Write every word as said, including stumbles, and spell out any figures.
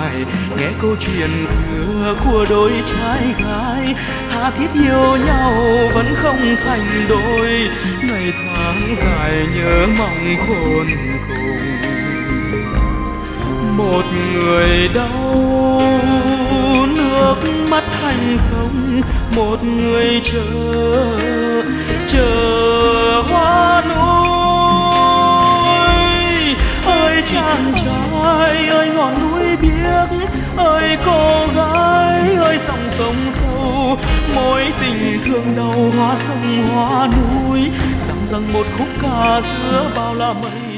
dài, nghe câu chuyện xưa của đôi trai gái tha thiết yêu nhau vẫn không thành đôi, ngày tháng dài nhớ mong khôn cùng. Một người đau nước mắt thành không, một người chờ chờ hoa núi. Ơi chàng trai ơi ngọn núi biếc, ơi cô gái ơi dòng sông sâu, mối tình thương đau hoa sông hoa núi, rằng rằng một khúc ca giữa bao la mây.